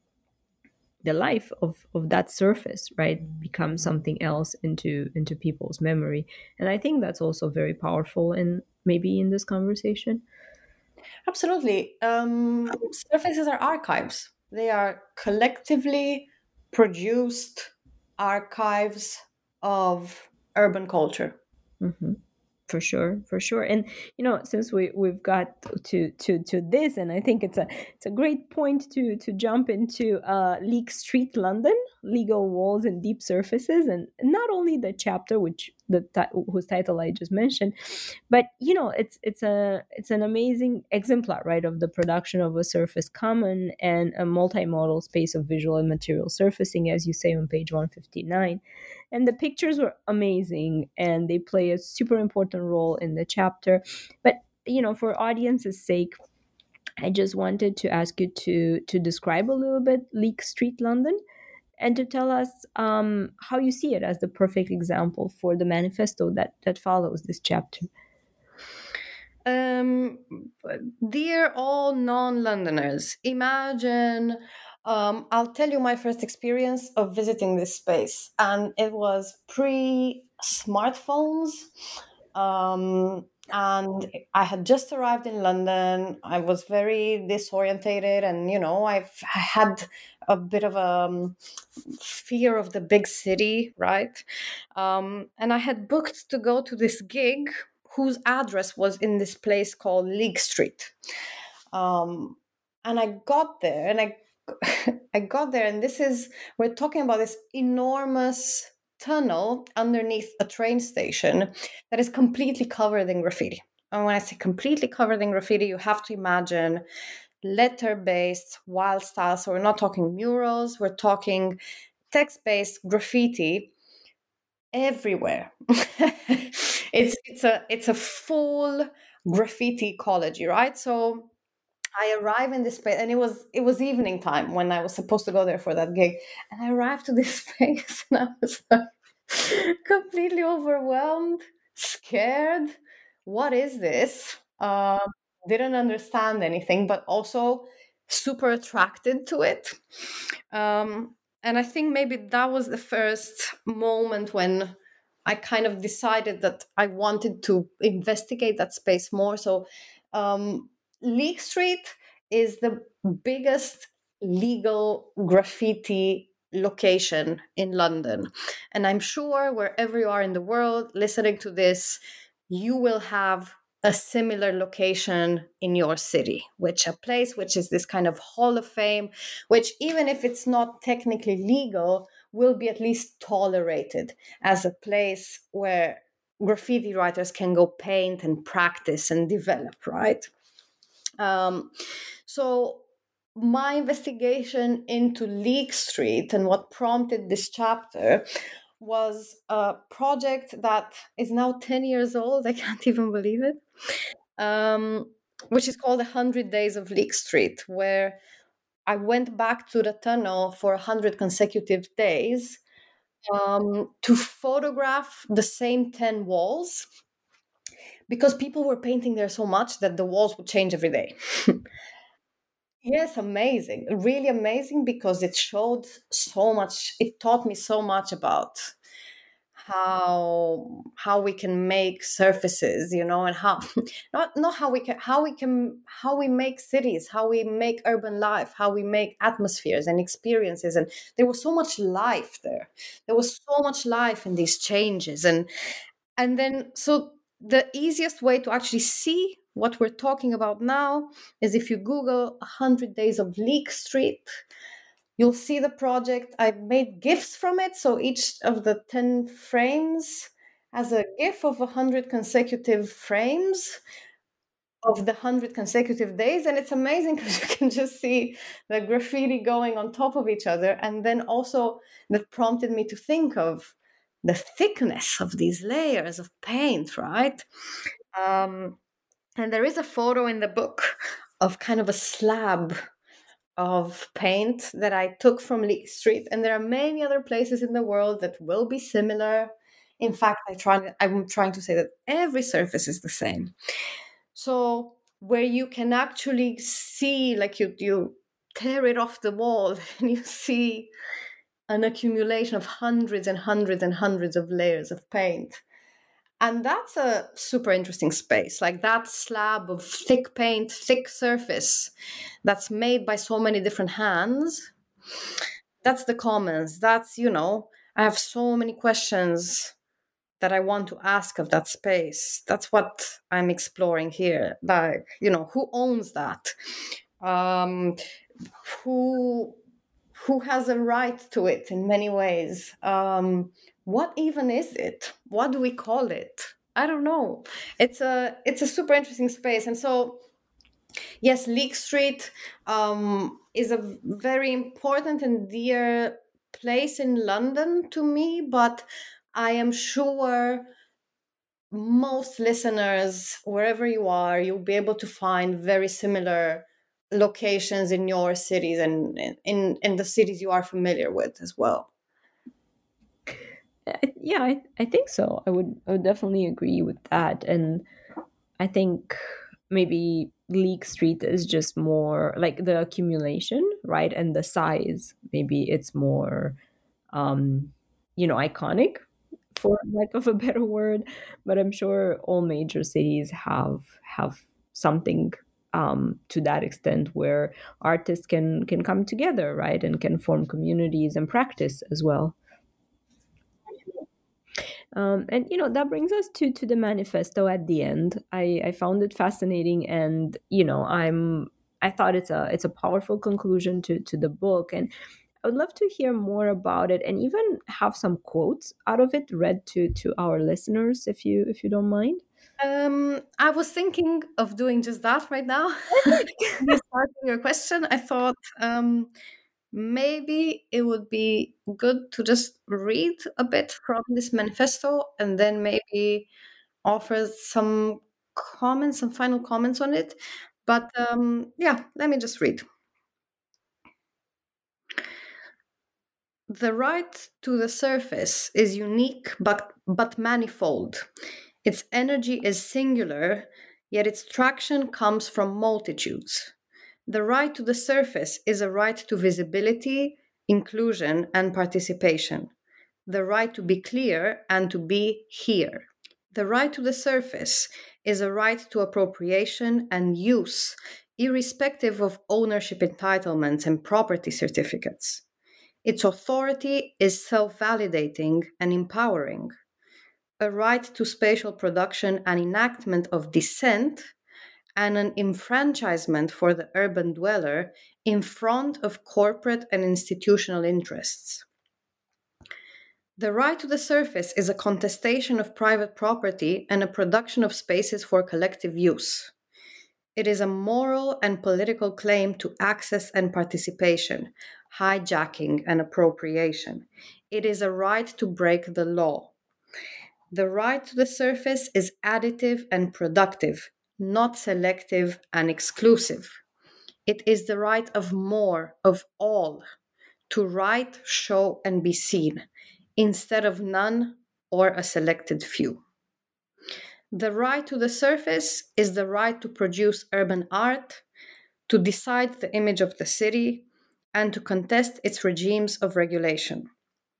the life of of that surface, right, becomes something else into into people's memory, and I think that's also very powerful and maybe in this conversation. Absolutely. Um, surfaces are archives. They are collectively produced archives of urban culture. Mm-hmm. For sure, for sure. And you know, since we we've got to to to this, and I think it's a it's a great point to to jump into uh Leek Street London, Legal Walls and Deep Surfaces, and not only the chapter which the ti- whose title I just mentioned, but you know, it's it's a it's an amazing exemplar, right, of the production of a surface common and a multimodal space of visual and material surfacing, as you say on page one fifty-nine. And the pictures were amazing and they play a super important role in the chapter. But you know, for audience's sake, I just wanted to ask you to to describe a little bit Leek Street London and to tell us um, how you see it as the perfect example for the manifesto that that follows this chapter. Um, dear all non-Londoners, imagine, um, I'll tell you my first experience of visiting this space, and it was pre-smartphones, um, and I had just arrived in London. I was very disorientated, and you know, I've I had a bit of a um, fear of the big city, right? Um, and I had booked to go to this gig whose address was in this place called Leek Street. Um, and I got there, and I I got there, and this is we're talking about this enormous tunnel underneath a train station that is completely covered in graffiti. And when I say completely covered in graffiti, you have to imagine letter-based wild style. So we're not talking murals, we're talking text-based graffiti everywhere. it's it's a it's a full graffiti ecology, right? So I arrive in this place, and it was it was evening time when I was supposed to go there for that gig, and I arrived to this place, and I was like, completely overwhelmed, scared. What is this? Uh, didn't understand anything, but also super attracted to it. Um, and I think maybe that was the first moment when I kind of decided that I wanted to investigate that space more. So, um, Leek Street is the biggest legal graffiti location in London. And I'm sure wherever you are in the world listening to this, you will have a similar location in your city, which a place which is this kind of hall of fame, which even if it's not technically legal, will be at least tolerated as a place where graffiti writers can go paint and practice and develop, right? Um, so my investigation into Leek Street and what prompted this chapter was a project that is now ten years old. I can't even believe it. Um, which is called one hundred Days of Leek Street, where I went back to the tunnel for one hundred consecutive days um, to photograph the same ten walls, because people were painting there so much that the walls would change every day. Yes, amazing. Really amazing, because it showed so much, it taught me so much about how how we can make surfaces, you know, and how not not how we can how we can how we make cities, how we make urban life, how we make atmospheres and experiences. And there was so much life there. There was so much life in these changes. And and then so the easiest way to actually see what we're talking about now is if you Google one hundred days of Leek Street. You'll see the project. I made GIFs from it. So each of the ten frames has a GIF of one hundred consecutive frames of the one hundred consecutive days. And it's amazing because you can just see the graffiti going on top of each other. And then also that prompted me to think of the thickness of these layers of paint, right? Um, and there is a photo in the book of kind of a slab of paint that I took from Leek Street, and there are many other places in the world that will be similar. In fact, I try, I'm trying to say that every surface is the same. So where you can actually see, like you, you tear it off the wall and you see an accumulation of hundreds and hundreds and hundreds of layers of paint. And that's a super interesting space, like that slab of thick paint, thick surface that's made by so many different hands. That's the commons. That's, you know, I have so many questions that I want to ask of that space. That's what I'm exploring here. Like, you know, who owns that? Um, who who has a right to it in many ways? Um, what even is it? What do we call it? I don't know. It's a it's a super interesting space. And so, yes, Leek Street um, is a very important and dear place in London to me, but I am sure most listeners, wherever you are, you'll be able to find very similar locations in your cities and in, in the cities you are familiar with as well. I, yeah, I, I think so. I would I would definitely agree with that. And I think maybe Leek Street is just more like the accumulation, right? And the size, maybe it's more, um, you know, iconic, for lack of a better word. But I'm sure all major cities have have something um, to that extent where artists can can come together, right, and can form communities and practice as well. Um, and you know that brings us to to the manifesto at the end. I, I found it fascinating, and you know I'm I thought it's a it's a powerful conclusion to to the book, and I would love to hear more about it, and even have some quotes out of it read to to our listeners, if you if you don't mind. Um, I was thinking of doing just that right now. Just starting your question, I thought um, maybe it would be good to just read a bit from this manifesto and then maybe offer some comments, some final comments on it. But um, yeah, let me just read. The right to the surface is unique but, but manifold. Its energy is singular, yet its traction comes from multitudes. The right to the surface is a right to visibility, inclusion, and participation. The right to be clear and to be here. The right to the surface is a right to appropriation and use, irrespective of ownership entitlements and property certificates. Its authority is self-validating and empowering. A right to spatial production and enactment of dissent, and an enfranchisement for the urban dweller in front of corporate and institutional interests. The right to the surface is a contestation of private property and a production of spaces for collective use. It is a moral and political claim to access and participation, hijacking and appropriation. It is a right to break the law. The right to the surface is additive and productive, not selective and exclusive. It is the right of more, of all, to write, show, and be seen, instead of none or a selected few. The right to the surface is the right to produce urban art, to decide the image of the city, and to contest its regimes of regulation.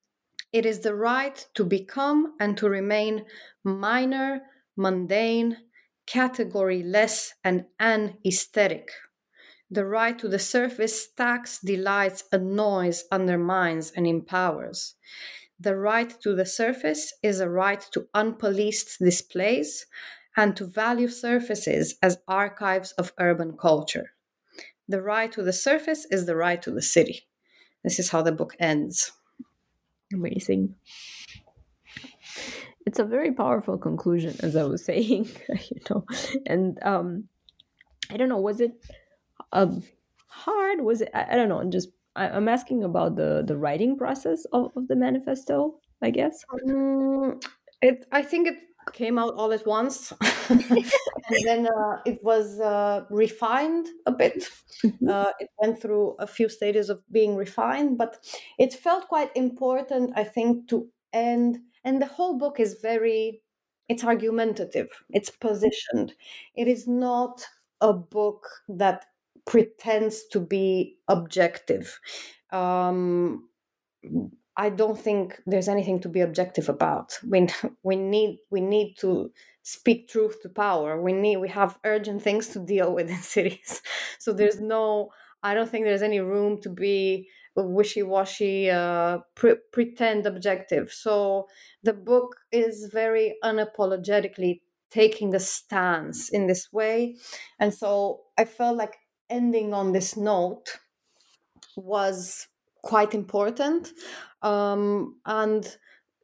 It is the right to become and to remain minor, mundane, category-less, and anesthetic. The right to the surface stacks, delights, annoys, undermines, and empowers. The right to the surface is a right to unpoliced displays and to value surfaces as archives of urban culture. The right to the surface is the right to the city. This is how the book ends. Amazing. It's a very powerful conclusion, as I was saying, you know. And um, I don't know, was it um, hard? Was it? I, I don't know. Just I, I'm asking about the the writing process of, of the manifesto, I guess. Um, it. I think it came out all at once, and then uh, it was uh, refined a bit. Mhm. Uh, it went through a few stages of being refined, but it felt quite important, I think, to end. And the whole book is very, it's argumentative, it's positioned. It is not a book that pretends to be objective. Um, I don't think there's anything to be objective about. We we need we need to speak truth to power. We need we have urgent things to deal with in cities. So there's no. I don't think there's any room to be wishy-washy, uh, pre- pretend objective. So the book is very unapologetically taking the stance in this way, and so I felt like ending on this note was quite important. Um, and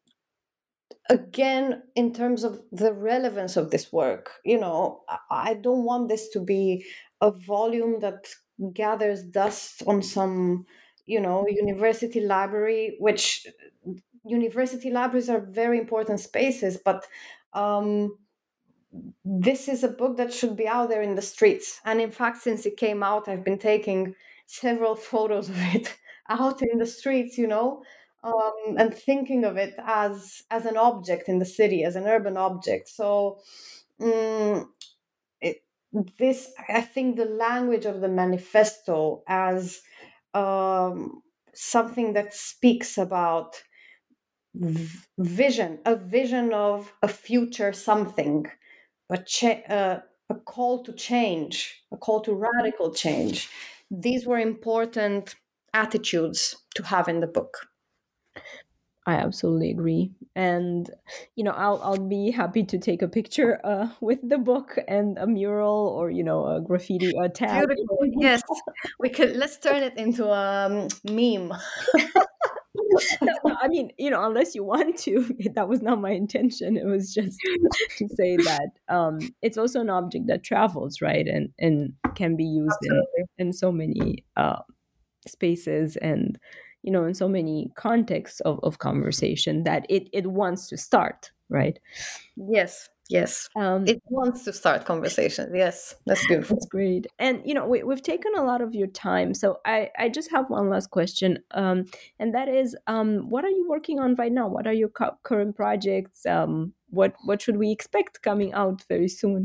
again, in terms of the relevance of this work, you know, I, I don't want this to be a volume that gathers dust on some, you know, university library, which university libraries are very important spaces, but um, this is a book that should be out there in the streets. And in fact, since it came out, I've been taking several photos of it out in the streets, you know, um, and thinking of it as as an object in the city, as an urban object. So mm it, this, I think, the language of the manifesto as um, something that speaks about v- vision, a vision of a future something, a, cha- uh, a call to change, a call to radical change. These were important attitudes to have in the book. I absolutely agree, and you know, I'll I'll be happy to take a picture uh, with the book and a mural or you know a graffiti a tag. Beautiful. Yes, we could. Let's turn it into a um, meme. No, no, I mean, you know, unless you want to, that was not my intention. It was just to say that um, it's also an object that travels, right, and and can be used in Absolutely. in so many uh, spaces and you know in so many contexts of, of conversation that it it wants to start, right? Yes, yes. Um, It wants to start conversation. Yes, that's beautiful. That's great. And you know, we, we've taken a lot of your time, so I I just have one last question, um, and that is, um, what are you working on right now? What are your cu- current projects? Um, what what should we expect coming out very soon?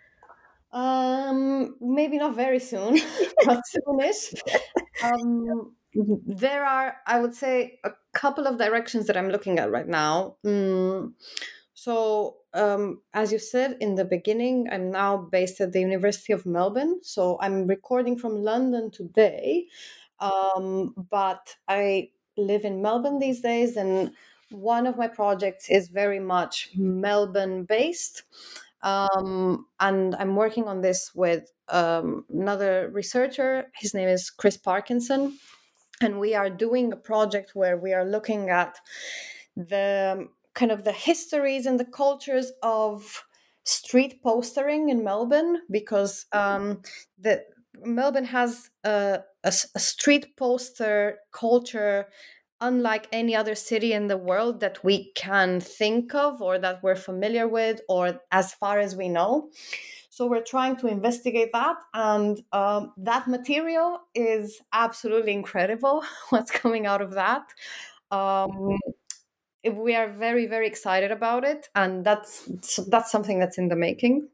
Um, maybe not very soon, but soonish. Um, there are, I would say, a couple of directions that I'm looking at right now. Mm, so, um, as you said in the beginning, I'm now based at the University of Melbourne. So I'm recording from London today, um, but I live in Melbourne these days, and one of my projects is very much Melbourne based. Um, and I'm working on this with um, another researcher. His name is Chris Parkinson. And we are doing a project where we are looking at the kind of the histories and the cultures of street postering in Melbourne, because um, the Melbourne has a, a, a street poster culture unlike any other city in the world that we can think of or that we're familiar with or as far as we know. So we're trying to investigate that, and um, that material is absolutely incredible. What's coming out of that? Um, we are very, very excited about it, and that's that's something that's in the making.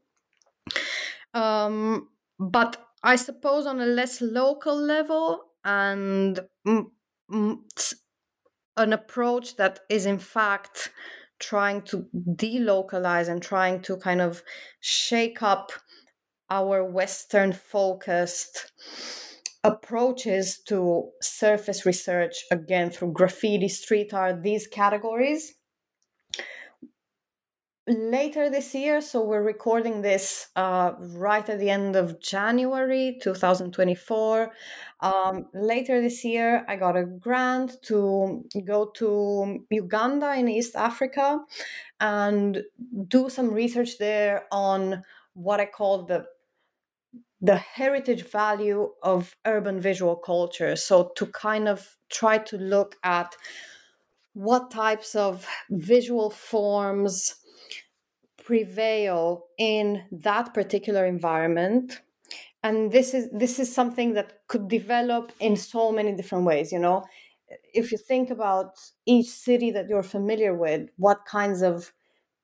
Um, but I suppose on a less local level and mm, mm, an approach that is in fact trying to delocalize and trying to kind of shake up our Western focused approaches to surface research, again, through graffiti, street art, these categories. Later this year, so we're recording this uh, right at the end of January two thousand twenty-four. Um, later this year, I got a grant to go to Uganda in East Africa and do some research there on what I call the the heritage value of urban visual culture. So to kind of try to look at what types of visual forms prevail in that particular environment. And this is this is something that could develop in so many different ways. You know, if you think about each city that you're familiar with, what kinds of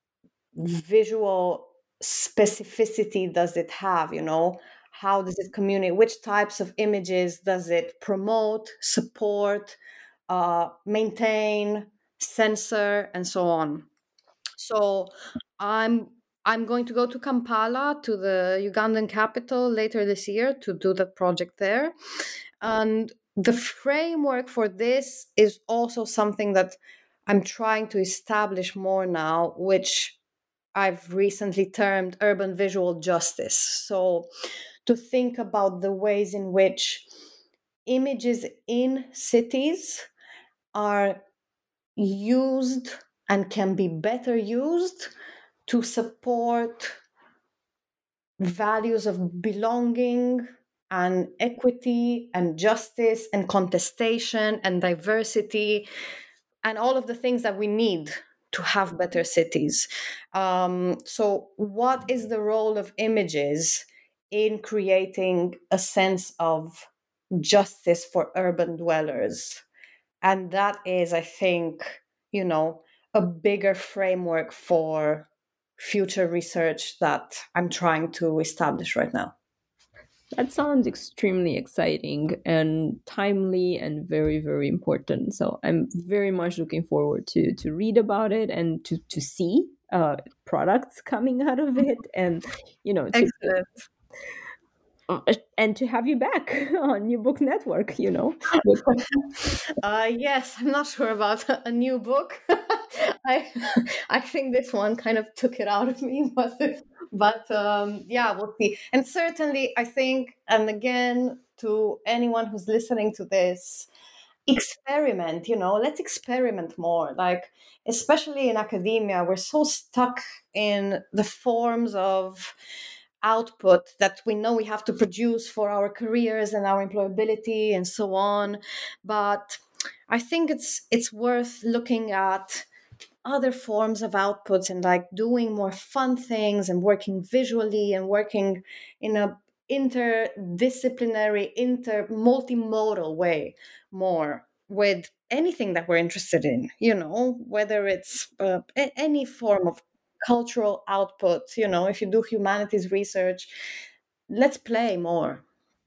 visual specificity does it have? You know, how does it communicate? Which types of images does it promote, support, uh, maintain, censor, and so on? So I'm I'm going to go to Kampala, to the Ugandan capital, later this year to do that project there. And the framework for this is also something that I'm trying to establish more now, which I've recently termed urban visual justice. So to think about the ways in which images in cities are used and can be better used to support values of belonging and equity and justice and contestation and diversity and all of the things that we need to have better cities. Um, so what is the role of images in creating a sense of justice for urban dwellers? And that is, I think, you know, a bigger framework for future research that I'm trying to establish right now. That sounds extremely exciting and timely and very, very important. So I'm very much looking forward to to read about it and to to see uh, products coming out of it, and you know, to, Excellent. Uh, and to have you back on New Book Network, you know. uh, yes, I'm not sure about a new book. I I think this one kind of took it out of me, but but um, yeah, we'll see. And certainly, I think, and again, to anyone who's listening to this, experiment. You know, let's experiment more. Like, especially in academia, we're so stuck in the forms of output that we know we have to produce for our careers and our employability and so on. But I think it's it's worth looking at other forms of outputs and like doing more fun things and working visually and working in a interdisciplinary, inter multimodal way more with anything that we're interested in, you know, whether it's uh, a- any form of cultural output. You know, if you do humanities research, let's play more.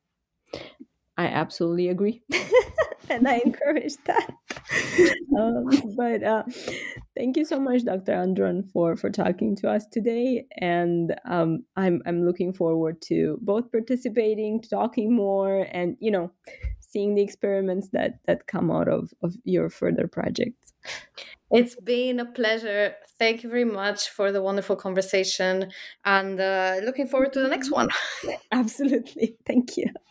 I absolutely agree. And I encourage that. um, but uh, thank you so much, Doctor Andron, for for talking to us today. And um, I'm I'm looking forward to both participating, talking more, and you know, seeing the experiments that that come out of of your further projects. It's been a pleasure. Thank you very much for the wonderful conversation, and uh, looking forward to the next one. Absolutely. Thank you.